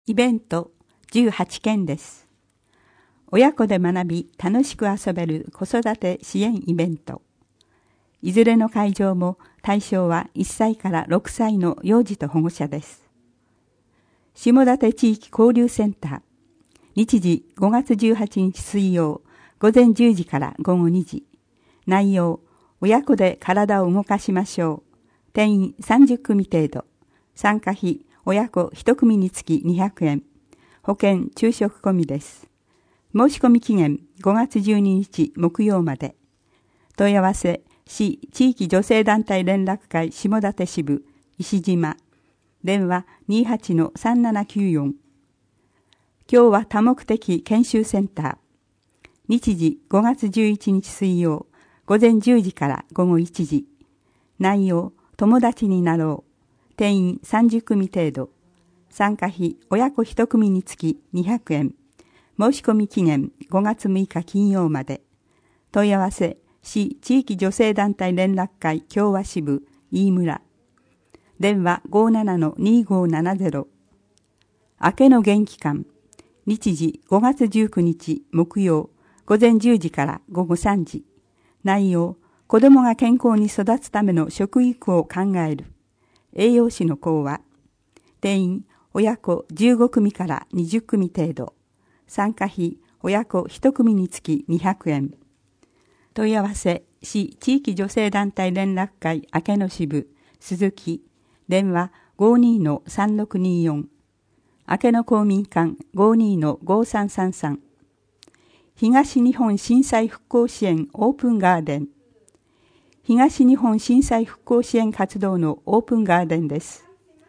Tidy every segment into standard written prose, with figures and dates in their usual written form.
イベント18件です。親子で学び楽しく遊べる子育て支援イベント。いずれの会場も対象は1歳から6歳の幼児と保護者です。下館地域交流センター。日時5月18日水曜午前10時から午後2時。内容、親子で体を動かしましょう。定員30組程度。参加費親子1組につき200円。保険昼食込みです。申し込み期限5月12日木曜まで。問い合わせ、市地域女性団体連絡会下館支部石島。電話 28-3794。今日は多目的研修センター。日時5月11日水曜午前10時から午後1時。内容、友達になろう。定員30組程度。参加費親子1組につき200円。申し込み期限5月6日金曜まで。問い合わせ、市地域女性団体連絡会共和支部飯村。電話 57-2570。明けの元気館。日時5月19日木曜午前10時から午後3時。内容、子どもが健康に育つための食育を考える。栄養士の講話。定員、親子15組から20組程度。参加費、親子1組につき200円。問い合わせ、市地域女性団体連絡会明けの支部、鈴木。電話 52-3624。明けの公民館 52-5333。東日本震災復興支援オープンガーデン。東日本震災復興支援活動のオープンガーデンです。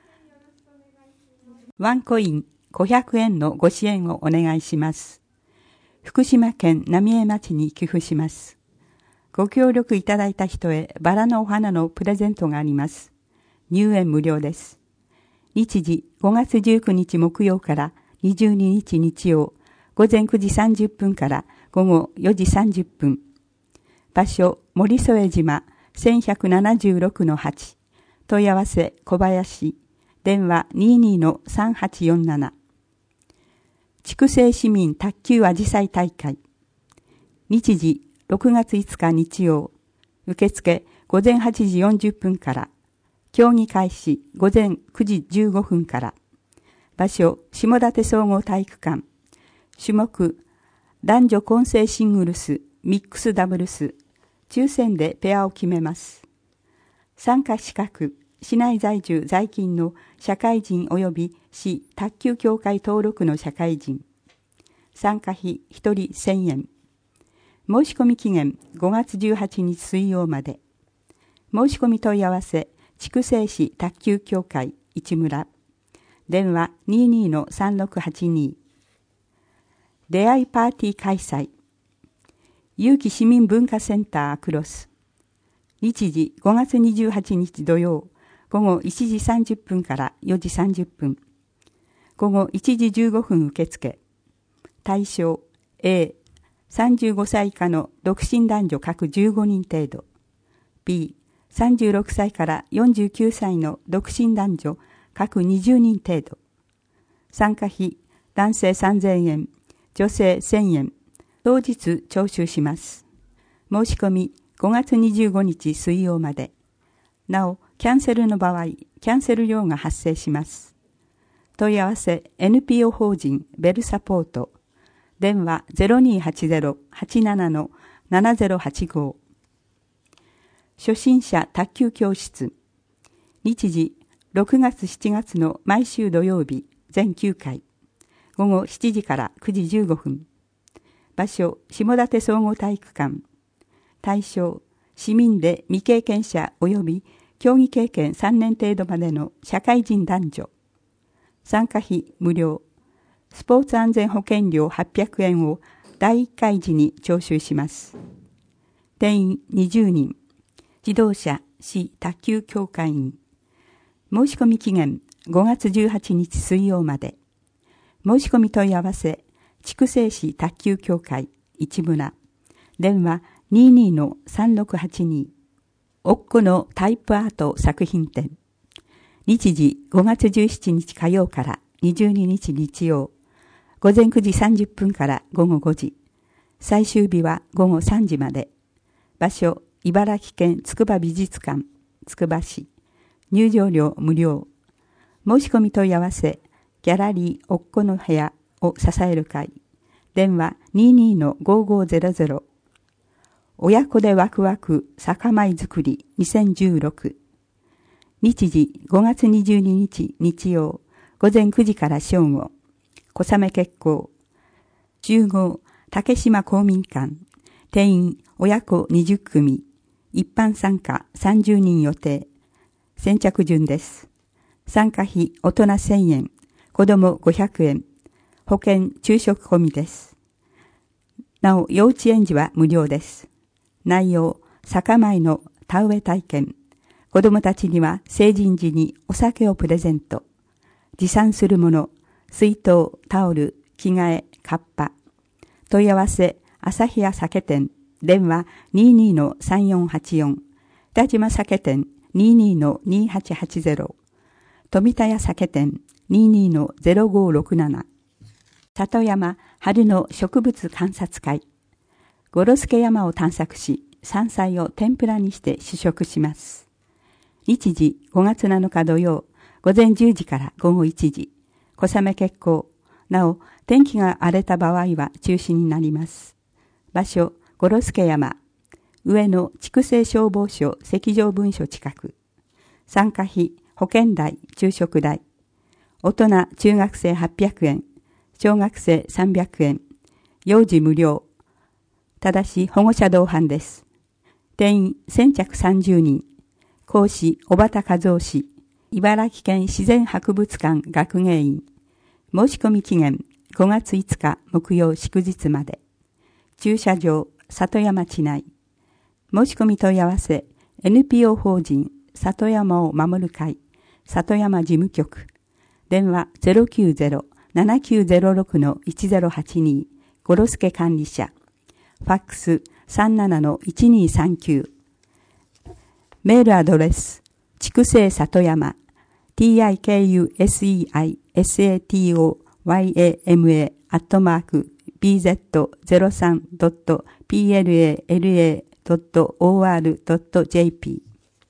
ワンコイン500円のご支援をお願いします。福島県浪江町に寄付します。ご協力いただいた人へバラのお花のプレゼントがあります。入園無料です。日時5月19日木曜から22日日曜午前9時30分から午後4時30分。場所、森添島、1176-8。問い合わせ、小林。電話 22-3847。筑西市民卓球あじさい大会。日時、6月5日日曜。受付、午前8時40分から。競技開始、午前9時15分から。場所、下館総合体育館。種目、男女混成シングルス、ミックスダブルス。抽選でペアを決めます。参加資格、市内在住在勤の社会人及び市卓球協会登録の社会人。参加費1人1000円。申し込み期限5月18日水曜まで。申し込み問い合わせ、筑西市卓球協会市村。電話 22-3682。出会いパーティー開催。有機市民文化センタークロス。日時5月28日土曜、午後1時30分から4時30分。午後1時15分受付。対象 A、35歳以下の独身男女各15人程度。B、36歳から49歳の独身男女各20人程度。参加費、男性3000円、女性1000円。当日徴収します。申し込み5月25日水曜まで。なお、キャンセルの場合、キャンセル料が発生します。問い合わせ NPO 法人ベルサポート。電話 0280-87-7085。初心者卓球教室。日時6月7月の毎週土曜日全9回。午後7時から9時15分。場所、下館総合体育館。対象、市民で未経験者及び競技経験3年程度までの社会人男女。参加費無料。スポーツ安全保険料800円を第1回時に徴収します。定員20人。自動車市卓球協会員。申し込み期限5月18日水曜まで。申し込み問い合わせ、筑西市卓球協会市村。電話 22-3682。おっこのタイプアート作品展。日時5月17日火曜から 22日日曜、午前9時30分から午後5時。最終日は午後3時まで。場所、茨城県つくば美術館、つくば市。入場料無料。申し込み問い合わせ、ギャラリーおっこの部屋を支える会。電話 22-5500。親子でワクワク酒米作り2016。日時5月22日日曜、午前9時から正午。小雨結構。集合、竹島公民館。定員、親子20組。一般参加30人予定。先着順です。参加費、大人1000円。子供500円。保険、昼食込みです。なお、幼稚園児は無料です。内容、酒米の田植え体験。子供たちには成人時にお酒をプレゼント。持参するもの、水筒、タオル、着替え、カッパ。問い合わせ、朝日屋酒店。電話 22-3484。北島酒店 22-2880。富田屋酒店 22-0567。里山春の植物観察会。五呂助山を探索し、山菜を天ぷらにして試食します。日時5月7日土曜、午前10時から午後1時。小雨決行。なお、天気が荒れた場合は中止になります。場所、五呂助山。上野筑西消防署赤条分署近く。参加費、保険代、昼食代。大人、中学生800円。小学生300円。幼児無料。ただし保護者同伴です。定員先着30人。講師、小畑和夫氏。茨城県自然博物館学芸員。申し込み期限5月5日木曜祝日まで。駐車場、里山地内。申し込み問い合わせ、NPO 法人里山を守る会、里山事務局。電話 090-7906-1082。五呂助管理者。ファックス 37-1239。メールアドレス、筑西里山、tikuSEISATOYAMA@bz03.plala.or.jp。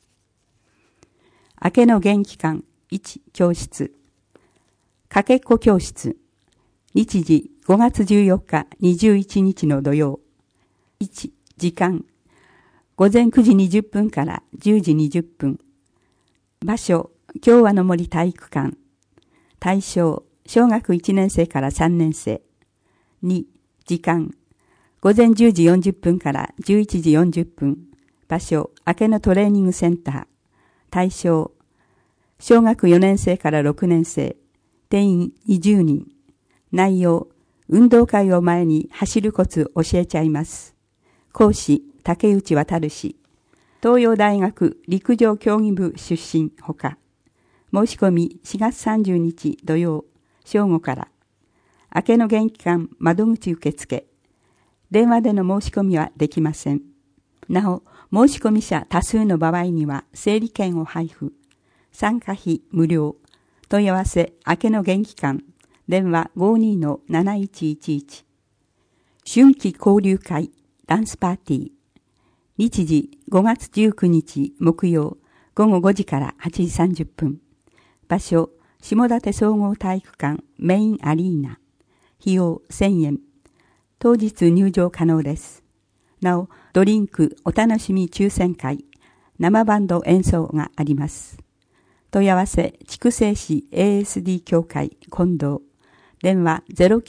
明けの元気館1教室。かけっこ教室。日時5月14日21日の土曜。1時間。午前9時20分から10時20分。場所、共和の森体育館。対象、小学1年生から3年生。2時間。午前10時40分から11時40分。場所、明けのトレーニングセンター。対象、小学4年生から6年生。定員20人。内容、運動会を前に走るコツ教えちゃいます。講師、竹内渉氏。東洋大学陸上競技部出身ほか。申し込み4月30日土曜、正午から。明けの元気館窓口受付。電話での申し込みはできません。なお、申し込み者多数の場合には整理券を配布。参加費無料。問い合わせ、明けの元気館。電話 52-7111。春季交流会、ダンスパーティー。日時5月19日木曜、午後5時から8時30分。場所、下館総合体育館メインアリーナ。費用1000円。当日入場可能です。なお、ドリンクお楽しみ抽選会、生バンド演奏があります。問い合わせ、筑西市 ASD 協会近藤。電話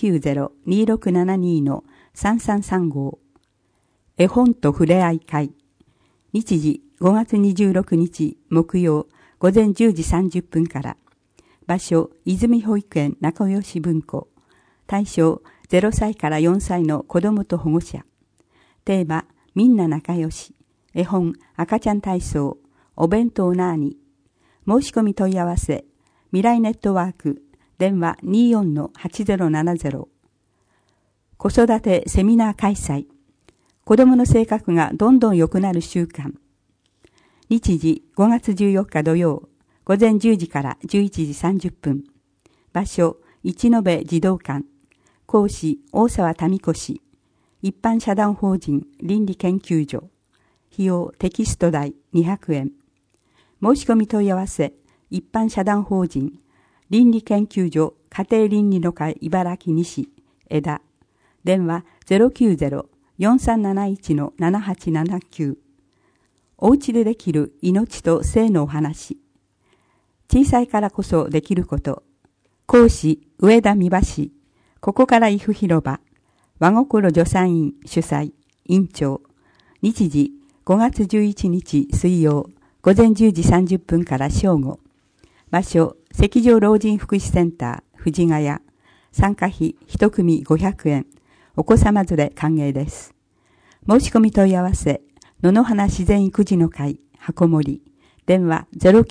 090-2672-3335。絵本とふれあい会。日時5月26日木曜午前10時30分から。場所、泉保育園中吉文庫。対象、0歳から4歳の子供と保護者。テーマ、みんな仲良し。絵本、赤ちゃん体操。お弁当なーに。申し込み問い合わせ、未来ネットワーク。電話 24-8070。子育てセミナー開催。子供の性格がどんどん良くなる習慣。日時5月14日土曜、午前10時から11時30分。 場所、一延児童館。講師、大沢民子氏。一般社団法人倫理研究所。費用テキスト代200円。申し込み問い合わせ、一般社団法人倫理研究所家庭倫理の会茨城西枝。電話 090-4371-7879。お家でできる命と性のお話。小さいからこそできること。講師、上田美橋。ここから伊布広場。和心助産院主催、院長。日時、5月11日水曜、午前10時30分から正午。場所、赤城老人福祉センター、藤ヶ谷。参加費、一組500円。お子様連れ歓迎です。申し込み問い合わせ、野々花自然育児の会、箱森。電話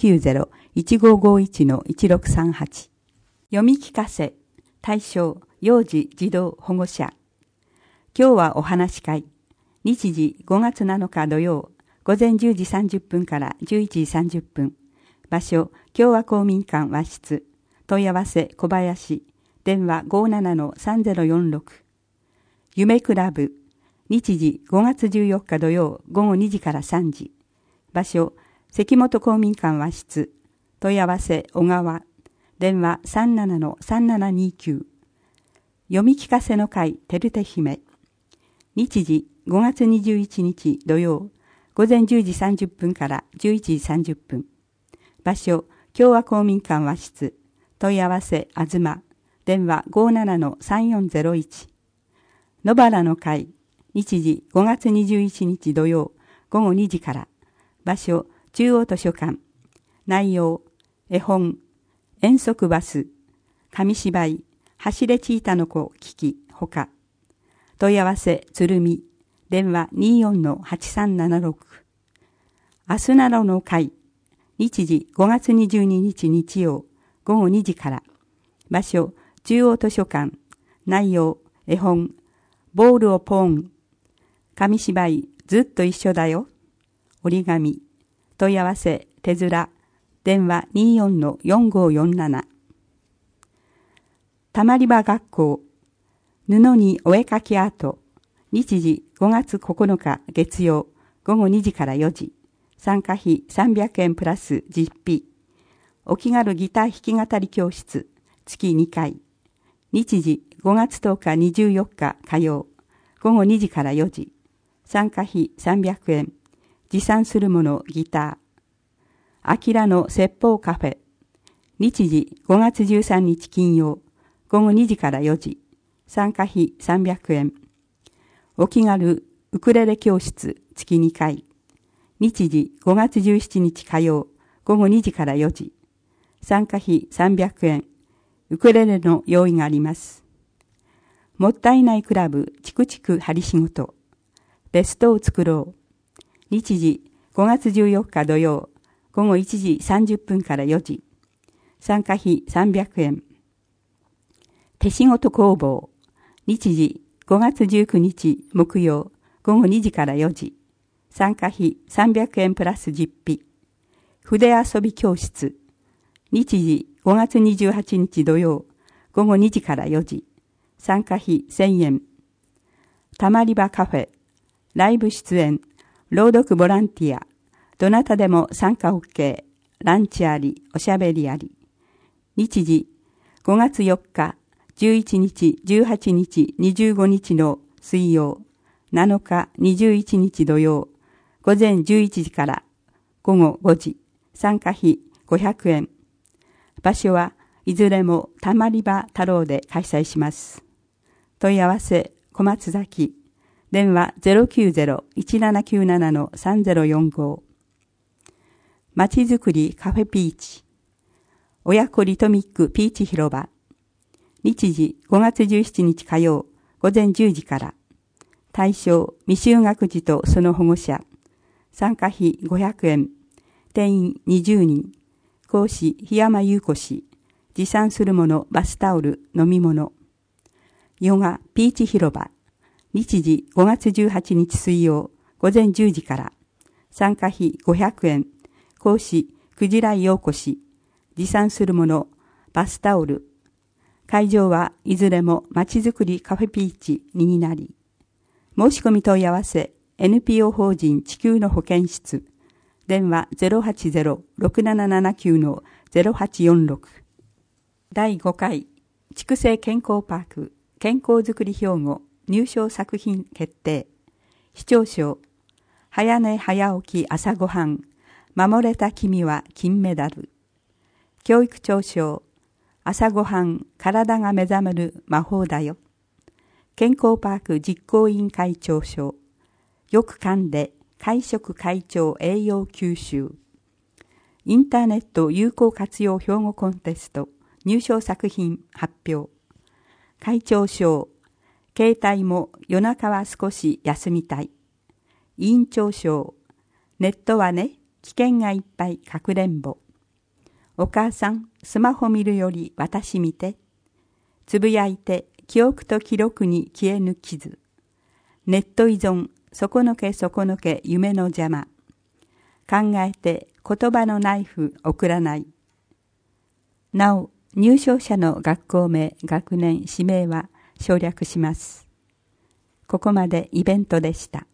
090-1551-1638。読み聞かせ、対象、幼児児童保護者。今日はお話し会。日時5月7日土曜、午前10時30分から11時30分。場所、共和公民館和室。問い合わせ、小林。電話 57-3046。夢クラブ。日時5月14日土曜、午後2時から3時。場所、関本公民館和室。問い合わせ、小川。電話 37-3729。読み聞かせの会、てるて姫。日時5月21日土曜、午前10時30分から11時30分。場所、共和公民館和室。問い合わせ、あずま。電話 57-3401。野原の会。日時5月21日土曜、午後2時から。場所、中央図書館。内容、絵本、遠足バス、紙芝居、走れチータの子聞き、ほか。問い合わせ、鶴見。電話 24-8376。明日なろの会。日時5月22日日曜、午後2時から。場所、中央図書館。内容、絵本、ボールをポーン。紙芝居、ずっと一緒だよ。折り紙。問い合わせ、手面。電話 24-4547。たまり場学校。布にお絵かきアート。日時5月9日月曜、午後2時から4時。参加費300円プラス実費。お気軽ギター弾き語り教室。月2回。日時5月10日24日火曜、午後2時から4時。参加費300円。持参するものギター。あきらの説法カフェ。日時5月13日金曜、午後2時から4時。参加費300円。お気軽ウクレレ教室月2回。日時5月17日火曜、午後2時から4時。参加費300円。ウクレレの用意があります。もったいないクラブチクチク針仕事。ベストを作ろう。日時5月14日土曜、午後1時30分から4時。参加費300円。手仕事工房。日時5月19日木曜、午後2時から4時。参加費300円プラス実費。筆遊び教室。日時5月28日土曜、午後2時から4時。参加費1000円。たまり場カフェ。ライブ出演。朗読ボランティア。どなたでも参加 OK。ランチあり、おしゃべりあり。日時5月4日、11日、18日、25日の水曜、7日、21日土曜、午前11時から午後5時。参加費500円。場所はいずれもたまり場太郎で開催します。問い合わせ、小松崎。電話 090-1797-3045。まちづくりカフェピーチ。親子リトミックピーチ広場。日時5月17日火曜、午前10時から。対象、未就学児とその保護者。参加費500円。定員20人。講師、檜山優子氏。持参するもの、バスタオル、飲み物。ヨガ、ピーチ広場。日時5月18日水曜、午前10時から。参加費500円。講師、クジラ陽子氏。持参するもの、バスタオル、 会場はいずれもまちづくりカフェピーチになり、申し込み問い合わせ NPO 法人地球の保健室、電話 080-6779-0846。第5回筑西健康パーク健康づくり標語入賞作品決定。視聴賞、早寝早起き朝ごはん、守れた君は金メダル。教育長賞、朝ごはん、体が目覚める魔法だよ。健康パーク実行委員会長賞、よく噛んで会食会長栄養吸収。インターネット有効活用標語コンテスト入賞作品発表。会長賞、携帯も夜中は少し休みたい。委員長賞、ネットはね、危険がいっぱいかくれんぼ。お母さん、スマホ見るより私見て。つぶやいて記憶と記録に消えぬ傷。ネット依存、底のけ夢の邪魔。考えて言葉のナイフ送らない。なお、入賞者の学校名、学年、氏名は省略します。ここまでイベントでした。